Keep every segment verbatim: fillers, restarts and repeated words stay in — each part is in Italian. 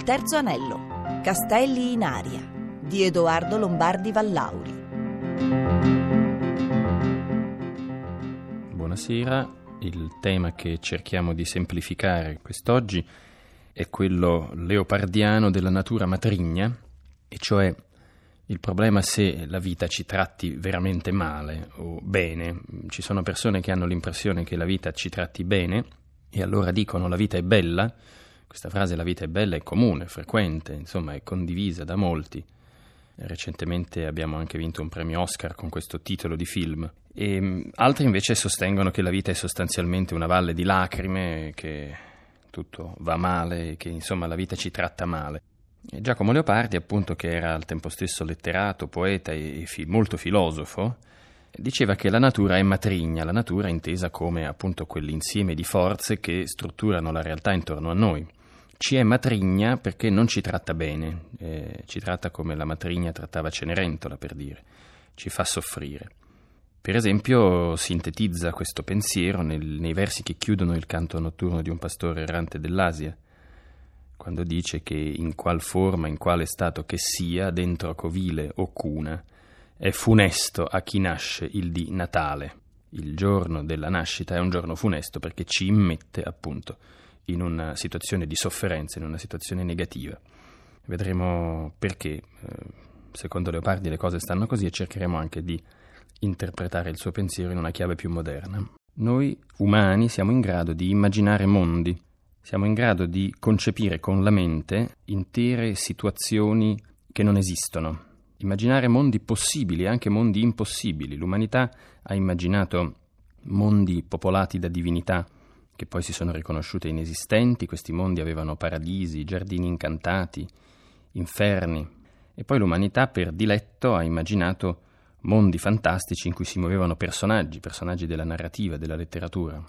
Il terzo anello, Castelli in aria, di Edoardo Lombardi Vallauri. Buonasera, il tema che cerchiamo di semplificare quest'oggi è quello leopardiano della natura matrigna, e cioè il problema se la vita ci tratti veramente male o bene. Ci sono persone che hanno l'impressione che la vita ci tratti bene e allora dicono la vita è bella. Questa frase la vita è bella è comune, frequente, insomma è condivisa da molti. Recentemente abbiamo anche vinto un premio Oscar con questo titolo di film. E altri invece sostengono che la vita è sostanzialmente una valle di lacrime, che tutto va male, che insomma la vita ci tratta male. E Giacomo Leopardi, appunto, che era al tempo stesso letterato, poeta e fi- molto filosofo, diceva che la natura è matrigna, la natura intesa come appunto quell'insieme di forze che strutturano la realtà intorno a noi. Ci è matrigna perché non ci tratta bene, eh, ci tratta come la matrigna trattava Cenerentola, per dire, ci fa soffrire. Per esempio sintetizza questo pensiero nel, nei versi che chiudono il canto notturno di un pastore errante dell'Asia, quando dice che in qual forma, in quale stato che sia, dentro covile o cuna, è funesto a chi nasce il dì Natale. Il giorno della nascita è un giorno funesto perché ci immette appunto in una situazione di sofferenza, in una situazione negativa. Vedremo perché, secondo Leopardi, le cose stanno così e cercheremo anche di interpretare il suo pensiero in una chiave più moderna. Noi umani siamo in grado di immaginare mondi, siamo in grado di concepire con la mente intere situazioni che non esistono, immaginare mondi possibili e anche mondi impossibili. L'umanità ha immaginato mondi popolati da divinità che poi si sono riconosciute inesistenti. Questi mondi avevano paradisi, giardini incantati, inferni, e poi l'umanità per diletto ha immaginato mondi fantastici in cui si muovevano personaggi, personaggi della narrativa, della letteratura.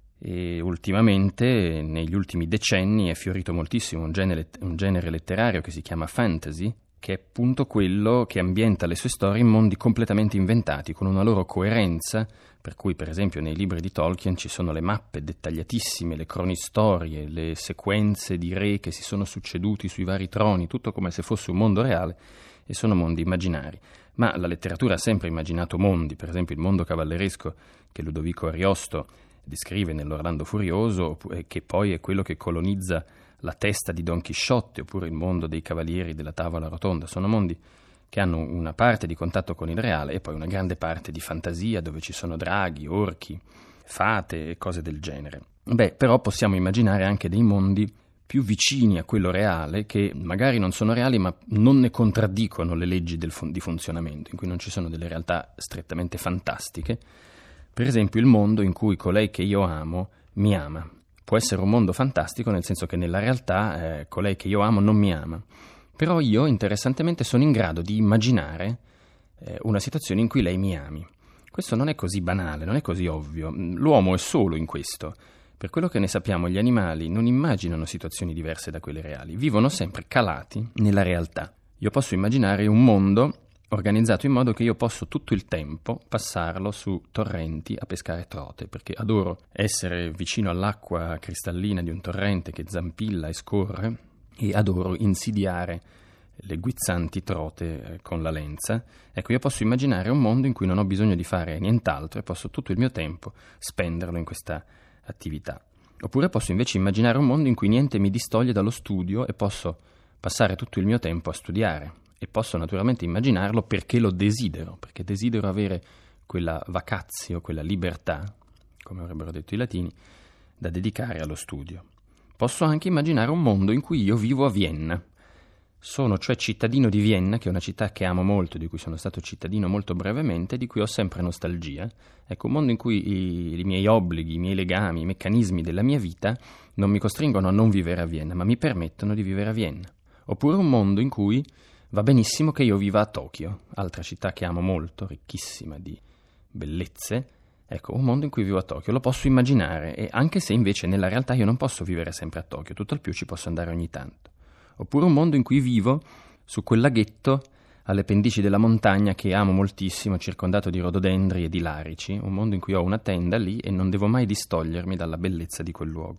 E ultimamente, negli ultimi decenni, è fiorito moltissimo un genere, un genere letterario che si chiama fantasy, che è appunto quello che ambienta le sue storie in mondi completamente inventati, con una loro coerenza, per cui per esempio nei libri di Tolkien ci sono le mappe dettagliatissime, le cronistorie, le sequenze di re che si sono succeduti sui vari troni, tutto come se fosse un mondo reale, e sono mondi immaginari. Ma la letteratura ha sempre immaginato mondi, per esempio il mondo cavalleresco che Ludovico Ariosto descrive nell'Orlando Furioso, che poi è quello che colonizza la testa di Don Chisciotte, oppure il mondo dei cavalieri della tavola rotonda. Sono mondi che hanno una parte di contatto con il reale e poi una grande parte di fantasia, dove ci sono draghi, orchi, fate e cose del genere. Beh, però possiamo immaginare anche dei mondi più vicini a quello reale, che magari non sono reali ma non ne contraddicono le leggi del fun- di funzionamento, in cui non ci sono delle realtà strettamente fantastiche. Per esempio il mondo in cui colei che io amo mi ama. Può essere un mondo fantastico nel senso che nella realtà eh, colei che io amo non mi ama. Però io, interessantemente, sono in grado di immaginare eh, una situazione in cui lei mi ami. Questo non è così banale, non è così ovvio. L'uomo è solo in questo. Per quello che ne sappiamo, gli animali non immaginano situazioni diverse da quelle reali. Vivono sempre calati nella realtà. Io posso immaginare un mondo organizzato in modo che io posso tutto il tempo passarlo su torrenti a pescare trote, perché adoro essere vicino all'acqua cristallina di un torrente che zampilla e scorre, e adoro insidiare le guizzanti trote con la lenza. Ecco, io posso immaginare un mondo in cui non ho bisogno di fare nient'altro e posso tutto il mio tempo spenderlo in questa attività. Oppure posso invece immaginare un mondo in cui niente mi distoglie dallo studio e posso passare tutto il mio tempo a studiare. E posso naturalmente immaginarlo perché lo desidero, perché desidero avere quella vacazio, quella libertà, come avrebbero detto i latini, da dedicare allo studio. Posso anche immaginare un mondo in cui io vivo a Vienna. Sono cioè cittadino di Vienna, che è una città che amo molto, di cui sono stato cittadino molto brevemente, di cui ho sempre nostalgia. Ecco, un mondo in cui i, i miei obblighi, i miei legami, i meccanismi della mia vita non mi costringono a non vivere a Vienna, ma mi permettono di vivere a Vienna. Oppure un mondo in cui va benissimo che io viva a Tokyo, altra città che amo molto, ricchissima di bellezze. Ecco, un mondo in cui vivo a Tokyo, lo posso immaginare, e anche se invece nella realtà io non posso vivere sempre a Tokyo, tutto al più ci posso andare ogni tanto. Oppure un mondo in cui vivo su quel laghetto alle pendici della montagna che amo moltissimo, circondato di rododendri e di larici, un mondo in cui ho una tenda lì e non devo mai distogliermi dalla bellezza di quel luogo.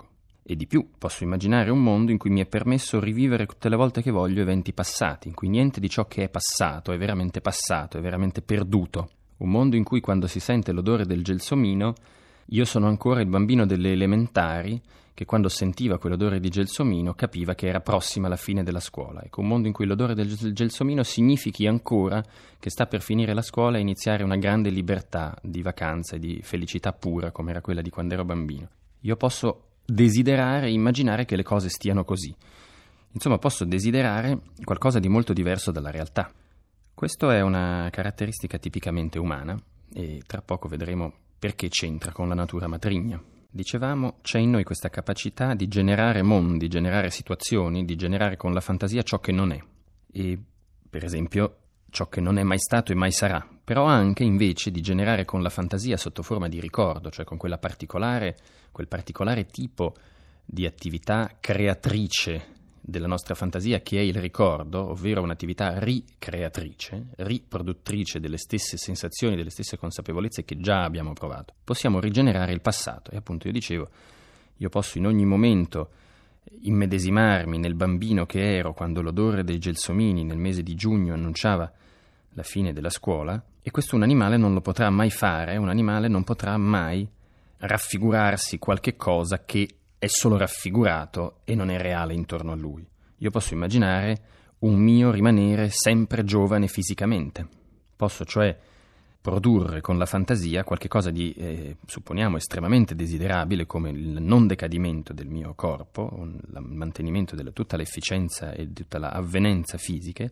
E di più, posso immaginare un mondo in cui mi è permesso rivivere tutte le volte che voglio eventi passati, in cui niente di ciò che è passato è veramente passato, è veramente perduto. Un mondo in cui quando si sente l'odore del gelsomino, io sono ancora il bambino delle elementari che quando sentiva quell'odore di gelsomino capiva che era prossima la fine della scuola. Ecco, un mondo in cui l'odore del gelsomino significhi ancora che sta per finire la scuola e iniziare una grande libertà di vacanza e di felicità pura come era quella di quando ero bambino. Io posso desiderare e immaginare che le cose stiano così. Insomma, posso desiderare qualcosa di molto diverso dalla realtà. Questo è una caratteristica tipicamente umana e tra poco vedremo perché c'entra con la natura matrigna. Dicevamo, c'è in noi questa capacità di generare mondi, generare situazioni, di generare con la fantasia ciò che non è. E, per esempio, ciò che non è mai stato e mai sarà, però anche invece di generare con la fantasia sotto forma di ricordo, cioè con quella particolare, quel particolare tipo di attività creatrice della nostra fantasia che è il ricordo, ovvero un'attività ricreatrice, riproduttrice delle stesse sensazioni, delle stesse consapevolezze che già abbiamo provato. Possiamo rigenerare il passato e appunto io dicevo, io posso in ogni momento immedesimarmi nel bambino che ero quando l'odore dei gelsomini nel mese di giugno annunciava la fine della scuola, e questo un animale non lo potrà mai fare, un animale non potrà mai raffigurarsi qualche cosa che è solo raffigurato e non è reale intorno a lui. Io posso immaginare un mio rimanere sempre giovane fisicamente. Posso cioè produrre con la fantasia qualche cosa di, eh, supponiamo, estremamente desiderabile, come il non decadimento del mio corpo, un, il mantenimento di tutta l'efficienza e di tutta l'avvenenza fisiche,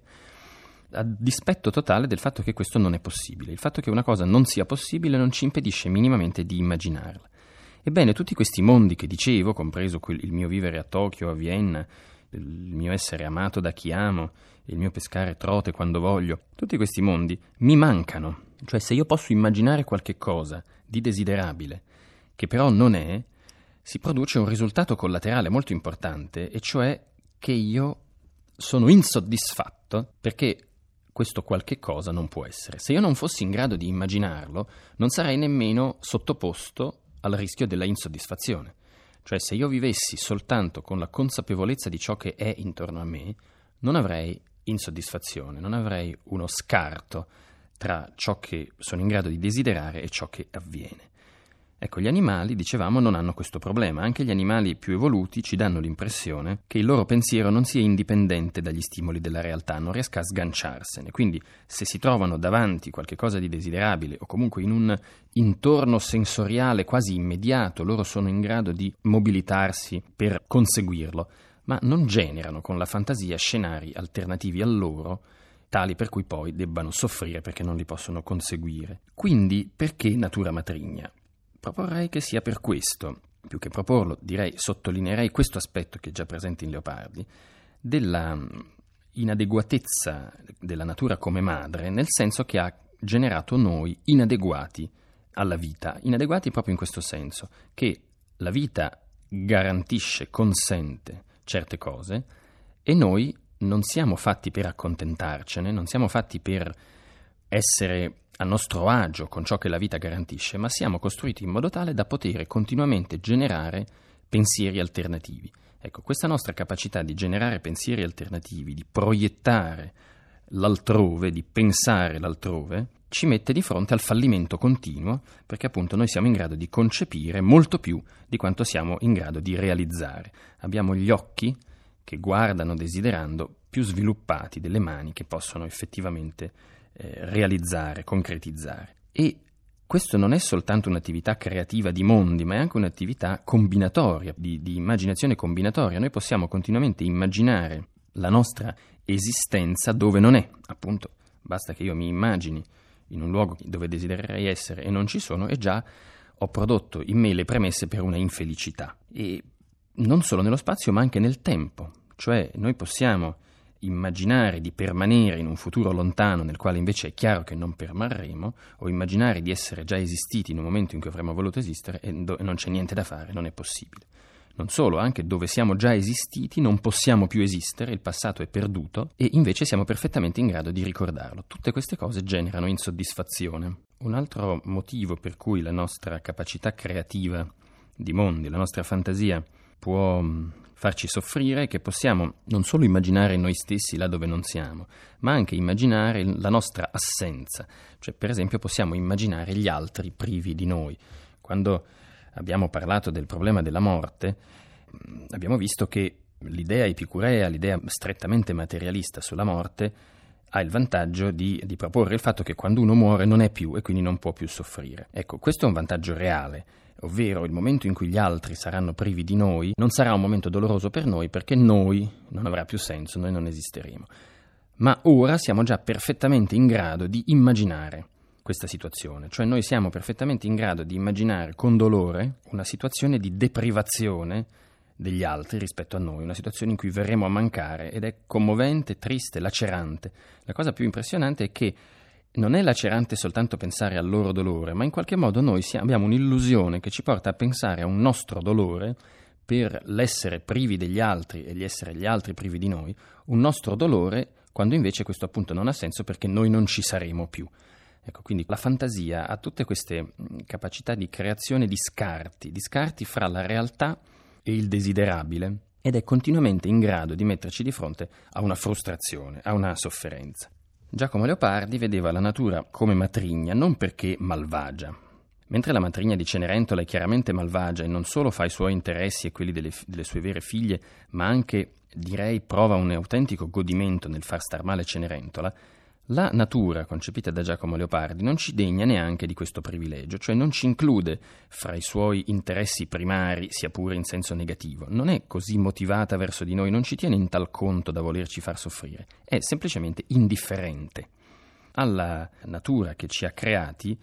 a dispetto totale del fatto che questo non è possibile. Il fatto che una cosa non sia possibile non ci impedisce minimamente di immaginarla. Ebbene, tutti questi mondi che dicevo, compreso quel, il mio vivere a Tokyo, a Vienna, il mio essere amato da chi amo, il mio pescare trote quando voglio, tutti questi mondi mi mancano. Cioè, se io posso immaginare qualche cosa di desiderabile, che però non è, si produce un risultato collaterale molto importante, e cioè che io sono insoddisfatto perché questo qualche cosa non può essere. Se io non fossi in grado di immaginarlo, non sarei nemmeno sottoposto al rischio della insoddisfazione. Cioè, se io vivessi soltanto con la consapevolezza di ciò che è intorno a me, non avrei insoddisfazione, non avrei uno scarto tra ciò che sono in grado di desiderare e ciò che avviene. Ecco, gli animali, dicevamo, non hanno questo problema. Anche gli animali più evoluti ci danno l'impressione che il loro pensiero non sia indipendente dagli stimoli della realtà, non riesca a sganciarsene. Quindi, se si trovano davanti qualche cosa di desiderabile o comunque in un intorno sensoriale quasi immediato, loro sono in grado di mobilitarsi per conseguirlo, ma non generano con la fantasia scenari alternativi a loro, tali per cui poi debbano soffrire perché non li possono conseguire. Quindi, perché natura matrigna? Proporrei che sia per questo, più che proporlo, direi, sottolineerei questo aspetto che è già presente in Leopardi, della inadeguatezza della natura come madre, nel senso che ha generato noi inadeguati alla vita, inadeguati proprio in questo senso, che la vita garantisce, consente certe cose e noi non siamo fatti per accontentarcene, non siamo fatti per essere a nostro agio con ciò che la vita garantisce, ma siamo costruiti in modo tale da poter continuamente generare pensieri alternativi. Ecco, questa nostra capacità di generare pensieri alternativi, di proiettare l'altrove, di pensare l'altrove, ci mette di fronte al fallimento continuo, perché appunto noi siamo in grado di concepire molto più di quanto siamo in grado di realizzare. Abbiamo gli occhi che guardano desiderando più sviluppati delle mani che possono effettivamente eh, realizzare, concretizzare. E questo non è soltanto un'attività creativa di mondi, ma è anche un'attività combinatoria, di, di immaginazione combinatoria. Noi possiamo continuamente immaginare la nostra esistenza dove non è, appunto, basta che io mi immagini in un luogo dove desidererei essere e non ci sono, e già ho prodotto in me le premesse per una infelicità. E non solo nello spazio, ma anche nel tempo. Cioè, noi possiamo immaginare di permanere in un futuro lontano nel quale invece è chiaro che non permarremo, o immaginare di essere già esistiti in un momento in cui avremmo voluto esistere e do- non c'è niente da fare, non è possibile. Non solo, anche dove siamo già esistiti non possiamo più esistere, il passato è perduto e invece siamo perfettamente in grado di ricordarlo. Tutte queste cose generano insoddisfazione. Un altro motivo per cui la nostra capacità creativa di mondi, la nostra fantasia può farci soffrire, che possiamo non solo immaginare noi stessi là dove non siamo, ma anche immaginare la nostra assenza. Cioè, per esempio, possiamo immaginare gli altri privi di noi. Quando abbiamo parlato del problema della morte, abbiamo visto che l'idea epicurea, l'idea strettamente materialista sulla morte, ha il vantaggio di, di proporre il fatto che quando uno muore non è più e quindi non può più soffrire. Ecco, questo è un vantaggio reale, ovvero il momento in cui gli altri saranno privi di noi non sarà un momento doloroso per noi, perché noi non avrà più senso, noi non esisteremo. Ma ora siamo già perfettamente in grado di immaginare questa situazione, cioè noi siamo perfettamente in grado di immaginare con dolore una situazione di deprivazione degli altri rispetto a noi, una situazione in cui verremo a mancare, ed è commovente, triste, lacerante. La cosa più impressionante è che non è lacerante soltanto pensare al loro dolore, ma in qualche modo noi siamo, abbiamo un'illusione che ci porta a pensare a un nostro dolore per l'essere privi degli altri e gli essere gli altri privi di noi, un nostro dolore, quando invece questo appunto non ha senso perché noi non ci saremo più. Ecco, quindi la fantasia ha tutte queste capacità di creazione di scarti, di scarti fra la realtà e il desiderabile, ed è continuamente in grado di metterci di fronte a una frustrazione, a una sofferenza. Giacomo Leopardi vedeva la natura come matrigna non perché malvagia. Mentre la matrigna di Cenerentola è chiaramente malvagia e non solo fa i suoi interessi e quelli delle, delle sue vere figlie, ma anche, direi, prova un autentico godimento nel far star male Cenerentola, la natura concepita da Giacomo Leopardi non ci degna neanche di questo privilegio, cioè non ci include fra i suoi interessi primari, sia pure in senso negativo. Non è così motivata verso di noi, non ci tiene in tal conto da volerci far soffrire, è semplicemente indifferente. Alla natura che ci ha creati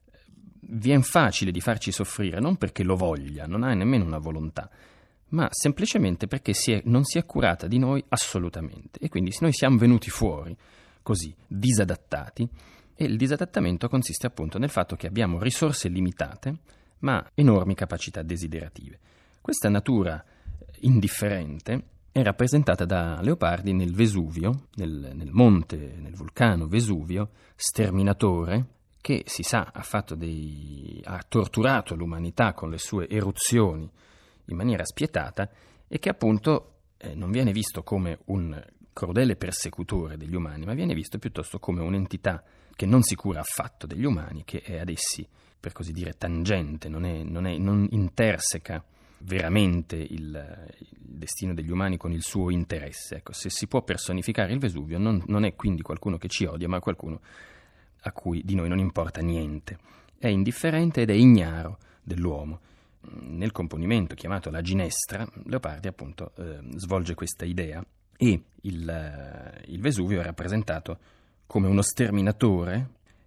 viene facile di farci soffrire, non perché lo voglia, non ha nemmeno una volontà, ma semplicemente perché si è, non si è curata di noi assolutamente, e quindi noi siamo venuti fuori così, disadattati, e il disadattamento consiste appunto nel fatto che abbiamo risorse limitate, ma enormi capacità desiderative. Questa natura indifferente è rappresentata da Leopardi nel Vesuvio, nel, nel monte, nel vulcano Vesuvio, sterminatore, che si sa ha, fatto dei, ha torturato l'umanità con le sue eruzioni in maniera spietata, e che appunto eh, non viene visto come un crudele persecutore degli umani, ma viene visto piuttosto come un'entità che non si cura affatto degli umani, che è ad essi, per così dire, tangente, non, è, non, è, non interseca veramente il, il destino degli umani con il suo interesse. Ecco, se si può personificare il Vesuvio, non, non è quindi qualcuno che ci odia, ma qualcuno a cui di noi non importa niente. È indifferente ed è ignaro dell'uomo. Nel componimento chiamato La Ginestra, Leopardi appunto eh, svolge questa idea, e il, il Vesuvio è rappresentato come uno sterminatore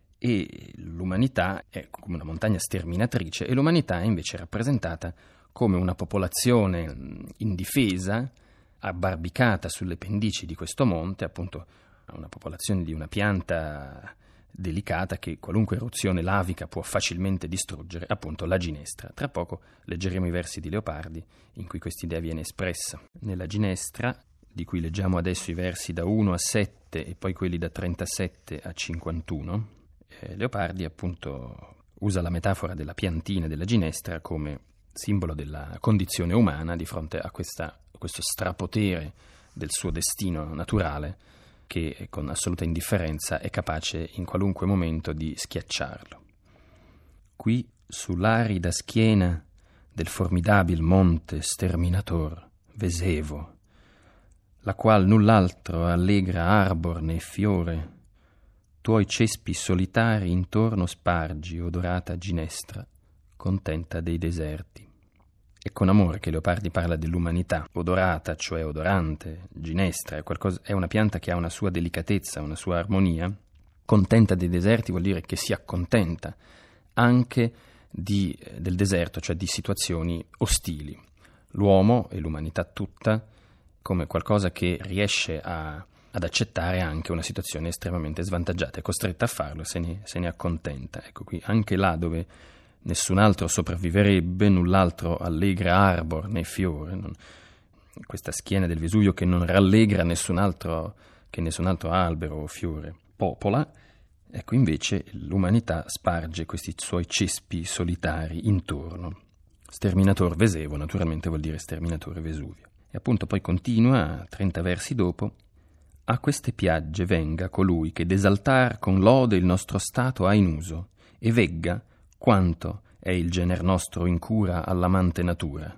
e l'umanità è come una montagna sterminatrice, e l'umanità è invece rappresentata come una popolazione indifesa, abbarbicata sulle pendici di questo monte, appunto una popolazione di una pianta delicata che qualunque eruzione lavica può facilmente distruggere, appunto la ginestra. Tra poco leggeremo i versi di Leopardi in cui quest'idea viene espressa. Nella Ginestra, di cui leggiamo adesso i versi da uno a sette e poi quelli da trentasette a cinquantuno, eh, Leopardi appunto usa la metafora della piantina della ginestra come simbolo della condizione umana di fronte a, questa, a questo strapotere del suo destino naturale, che con assoluta indifferenza è capace in qualunque momento di schiacciarlo. Qui sull'arida schiena del formidabil monte sterminator Vesevo, la qual null'altro allegra arbor né fiore, tuoi cespi solitari intorno spargi, odorata ginestra, contenta dei deserti. È con amore che Leopardi parla dell'umanità, odorata, cioè odorante, ginestra, è, qualcosa, è una pianta che ha una sua delicatezza, una sua armonia. Contenta dei deserti vuol dire che si accontenta anche di, del deserto, cioè di situazioni ostili. L'uomo e l'umanità tutta come qualcosa che riesce a, ad accettare anche una situazione estremamente svantaggiata, è costretta a farlo, se ne, se ne accontenta. Ecco qui, anche là dove nessun altro sopravviverebbe, null'altro allegra arbor né fiore, non, questa schiena del Vesuvio che non rallegra nessun altro, che nessun altro albero o fiore popola, ecco invece l'umanità sparge questi suoi cespi solitari intorno. sterminator Vesevo, naturalmente vuol dire sterminatore Vesuvio. E appunto poi continua, trenta versi dopo: a queste piagge venga colui che d'esaltar con lode il nostro stato ha in uso, e vegga quanto è il gener nostro in cura all'amante natura,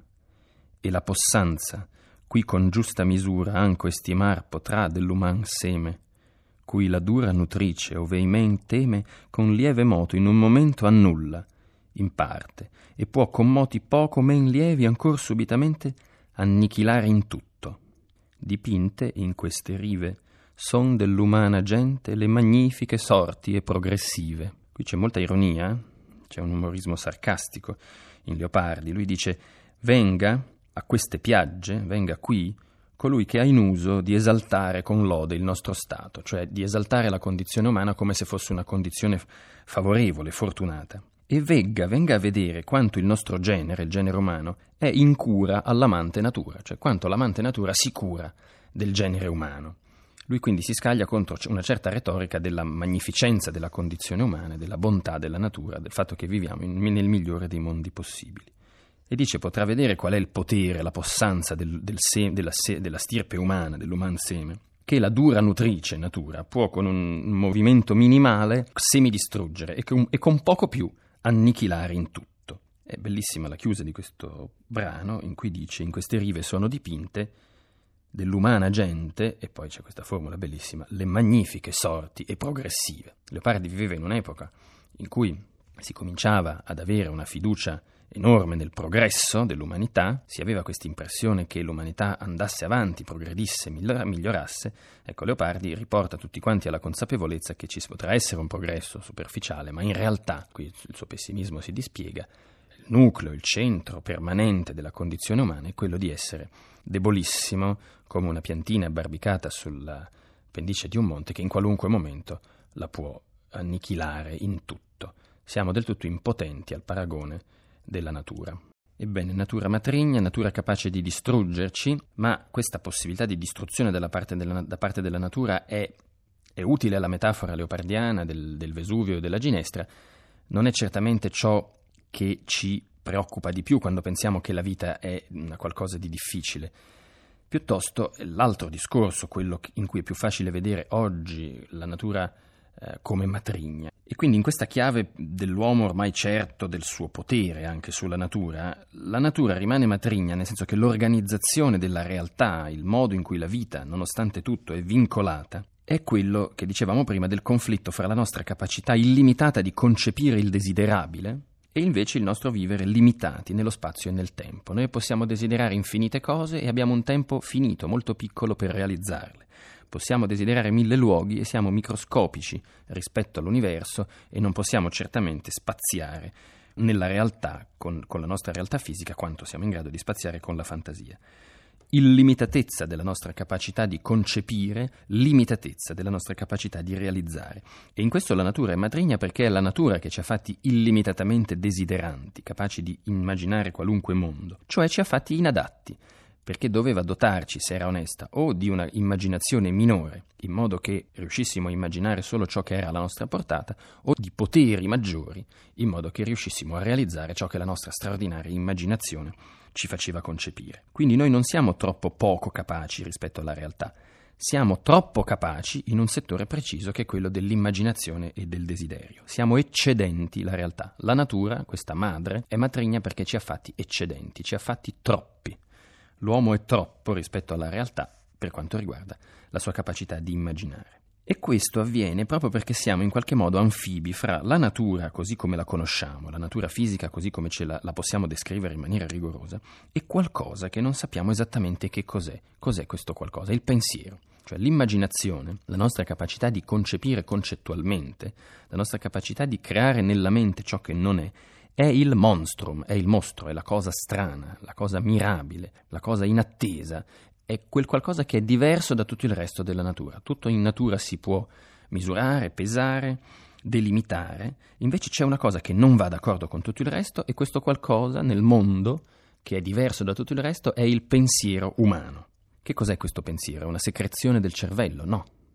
e la possanza, qui con giusta misura anco estimar potrà dell'uman seme, cui la dura nutrice ove men teme con lieve moto in un momento annulla, in parte, e può con moti poco men lievi ancor subitamente annichilare in tutto. Dipinte in queste rive son dell'umana gente le magnifiche sorti e progressive. Qui c'è molta ironia, c'è un umorismo sarcastico in Leopardi. Lui dice: venga a queste piagge, venga qui colui che ha in uso di esaltare con lode il nostro stato, cioè di esaltare la condizione umana come se fosse una condizione favorevole, fortunata. E vegga, venga a vedere quanto il nostro genere, il genere umano, è in cura all'amante natura, cioè quanto l'amante natura si cura del genere umano. Lui quindi si scaglia contro una certa retorica della magnificenza della condizione umana, della bontà della natura, del fatto che viviamo in, nel migliore dei mondi possibili. E dice: potrà vedere qual è il potere, la possanza del, del se, della, se, della stirpe umana, dell'uman seme, che la dura nutrice natura può con un movimento minimale semidistruggere e con, e con poco più annichilare in tutto. È bellissima la chiusa di questo brano, in cui dice: in queste rive sono dipinte dell'umana gente, e poi c'è questa formula bellissima, le magnifiche sorti e progressive. Leopardi viveva in un'epoca in cui si cominciava ad avere una fiducia enorme nel progresso dell'umanità, si aveva questa impressione che l'umanità andasse avanti, progredisse, migliorasse. Ecco, Leopardi riporta tutti quanti alla consapevolezza che ci potrà essere un progresso superficiale, ma in realtà, qui il suo pessimismo si dispiega, il nucleo, il centro permanente della condizione umana è quello di essere debolissimo, come una piantina abbarbicata sulla pendice di un monte che in qualunque momento la può annichilare in tutto. Siamo del tutto impotenti al paragone della natura. Ebbene, natura matrigna, natura capace di distruggerci, ma questa possibilità di distruzione dalla parte della, da parte della natura è, è utile alla metafora leopardiana del, del Vesuvio e della Ginestra. Non è certamente ciò che ci preoccupa di più quando pensiamo che la vita è una qualcosa di difficile. Piuttosto l'altro discorso, quello in cui è più facile vedere oggi la natura eh, come matrigna. E quindi in questa chiave dell'uomo ormai certo del suo potere anche sulla natura, la natura rimane matrigna, nel senso che l'organizzazione della realtà, il modo in cui la vita, nonostante tutto, è vincolata, è quello che dicevamo prima del conflitto fra la nostra capacità illimitata di concepire il desiderabile e invece il nostro vivere limitati nello spazio e nel tempo. Noi possiamo desiderare infinite cose e abbiamo un tempo finito, molto piccolo per realizzarle. Possiamo desiderare mille luoghi e siamo microscopici rispetto all'universo e non possiamo certamente spaziare nella realtà, con, con la nostra realtà fisica, quanto siamo in grado di spaziare con la fantasia. Illimitatezza della nostra capacità di concepire, limitatezza della nostra capacità di realizzare. E in questo la natura è matrigna, perché è la natura che ci ha fatti illimitatamente desideranti, capaci di immaginare qualunque mondo, cioè ci ha fatti inadatti, perché doveva dotarci, se era onesta, o di una immaginazione minore, in modo che riuscissimo a immaginare solo ciò che era alla nostra portata, o di poteri maggiori, in modo che riuscissimo a realizzare ciò che la nostra straordinaria immaginazione ci faceva concepire. Quindi noi non siamo troppo poco capaci rispetto alla realtà, siamo troppo capaci in un settore preciso che è quello dell'immaginazione e del desiderio. Siamo eccedenti la realtà. La natura, questa madre, è matrigna perché ci ha fatti eccedenti, ci ha fatti troppi. L'uomo è troppo rispetto alla realtà per quanto riguarda la sua capacità di immaginare. E questo avviene proprio perché siamo in qualche modo anfibi fra la natura così come la conosciamo, la natura fisica così come ce la, la possiamo descrivere in maniera rigorosa, e qualcosa che non sappiamo esattamente che cos'è. Cos'è questo qualcosa? Il pensiero, cioè l'immaginazione, la nostra capacità di concepire concettualmente, la nostra capacità di creare nella mente ciò che non è, è il monstrum, è il mostro, è la cosa strana, la cosa mirabile, la cosa inattesa, è quel qualcosa che è diverso da tutto il resto della natura. Tutto in natura si può misurare, pesare, delimitare, invece c'è una cosa che non va d'accordo con tutto il resto, e questo qualcosa nel mondo, che è diverso da tutto il resto, è il pensiero umano. Che cos'è questo pensiero? È una secrezione del cervello? No,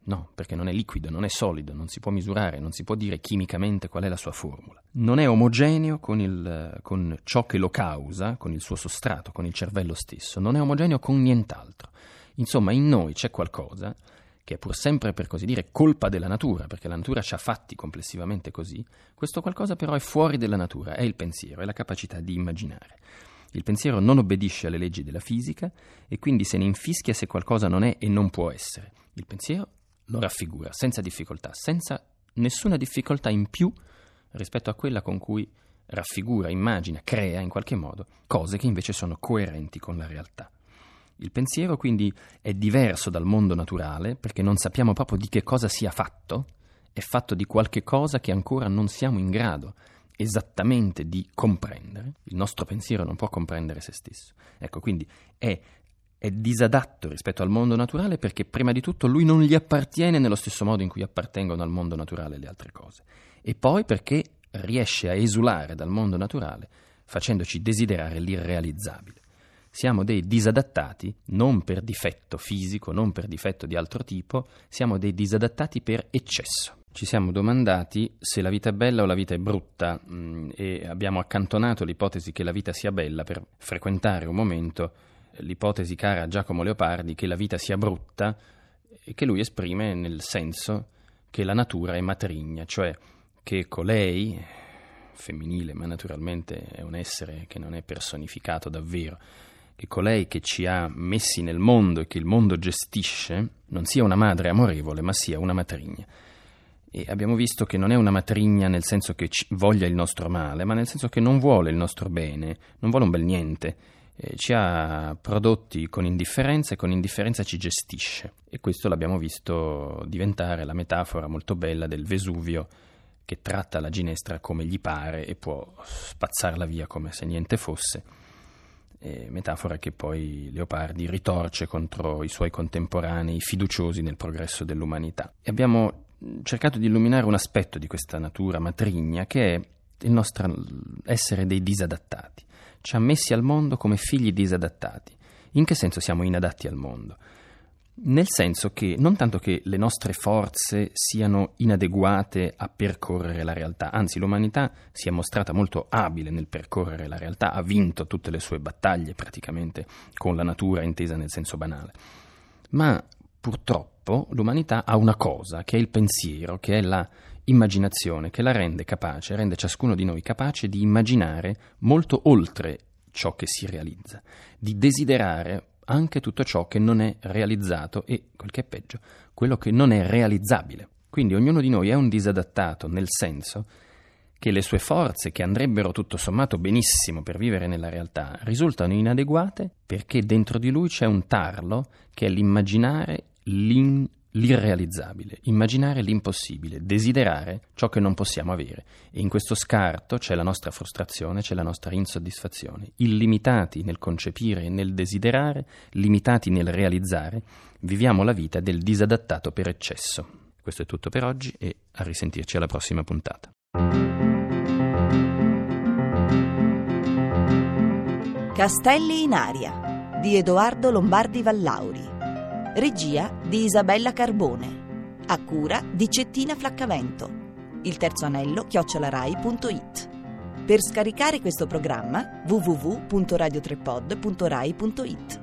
No, perché non è liquido, non è solido, non si può misurare, non si può dire chimicamente qual è la sua formula. Non è omogeneo con, il, con ciò che lo causa, con il suo sostrato, con il cervello stesso. Non è omogeneo con nient'altro. Insomma, in noi c'è qualcosa che è pur sempre, per così dire, colpa della natura, perché la natura ci ha fatti complessivamente così. Questo qualcosa però è fuori della natura, è il pensiero, è la capacità di immaginare. Il pensiero non obbedisce alle leggi della fisica e quindi se ne infischia se qualcosa non è e non può essere. Il pensiero lo raffigura senza difficoltà, senza nessuna difficoltà in più rispetto a quella con cui raffigura, immagina, crea in qualche modo cose che invece sono coerenti con la realtà. Il pensiero quindi è diverso dal mondo naturale perché non sappiamo proprio di che cosa sia fatto, è fatto di qualche cosa che ancora non siamo in grado esattamente di comprendere. Il nostro pensiero non può comprendere se stesso. Ecco, quindi è è disadatto rispetto al mondo naturale perché prima di tutto lui non gli appartiene nello stesso modo in cui appartengono al mondo naturale le altre cose, e poi perché riesce a esulare dal mondo naturale facendoci desiderare l'irrealizzabile. Siamo dei disadattati non per difetto fisico, non per difetto di altro tipo, siamo dei disadattati per eccesso. Ci siamo domandati se la vita è bella o la vita è brutta mh, e abbiamo accantonato l'ipotesi che la vita sia bella per frequentare un momento l'ipotesi cara a Giacomo Leopardi che la vita sia brutta e che lui esprime nel senso che la natura è matrigna, cioè che colei, femminile ma naturalmente è un essere che non è personificato davvero, che colei che ci ha messi nel mondo e che il mondo gestisce non sia una madre amorevole ma sia una matrigna. E abbiamo visto che non è una matrigna nel senso che ci voglia il nostro male, ma nel senso che non vuole il nostro bene, non vuole un bel niente. Eh, ci ha prodotti con indifferenza e con indifferenza ci gestisce, e questo l'abbiamo visto diventare la metafora molto bella del Vesuvio che tratta la ginestra come gli pare e può spazzarla via come se niente fosse, eh, metafora che poi Leopardi ritorce contro i suoi contemporanei fiduciosi nel progresso dell'umanità. E abbiamo cercato di illuminare un aspetto di questa natura matrigna che è il nostro essere dei disadattati. Ci ha messi al mondo come figli disadattati. In che senso siamo inadatti al mondo? Nel senso che non tanto che le nostre forze siano inadeguate a percorrere la realtà, anzi l'umanità si è mostrata molto abile nel percorrere la realtà, ha vinto tutte le sue battaglie praticamente con la natura intesa nel senso banale. Ma purtroppo l'umanità ha una cosa, che è il pensiero, che è la immaginazione, che la rende capace, rende ciascuno di noi capace di immaginare molto oltre ciò che si realizza, di desiderare anche tutto ciò che non è realizzato e, quel che è peggio, quello che non è realizzabile. Quindi ognuno di noi è un disadattato nel senso che le sue forze, che andrebbero tutto sommato benissimo per vivere nella realtà, risultano inadeguate perché dentro di lui c'è un tarlo che è l'immaginare l'in l'irrealizzabile, immaginare l'impossibile, desiderare ciò che non possiamo avere. E in questo scarto c'è la nostra frustrazione, c'è la nostra insoddisfazione. Illimitati nel concepire e nel desiderare, limitati nel realizzare, viviamo la vita del disadattato per eccesso. Questo è tutto per oggi e a risentirci alla prossima puntata. Castelli in aria di Edoardo Lombardi Vallauri. Regia di Isabella Carbone. A cura di Cettina Flaccavento. Il terzo anello chiocciolarai punto it. Per scaricare questo programma w w w punto radio tre pod punto rai punto it.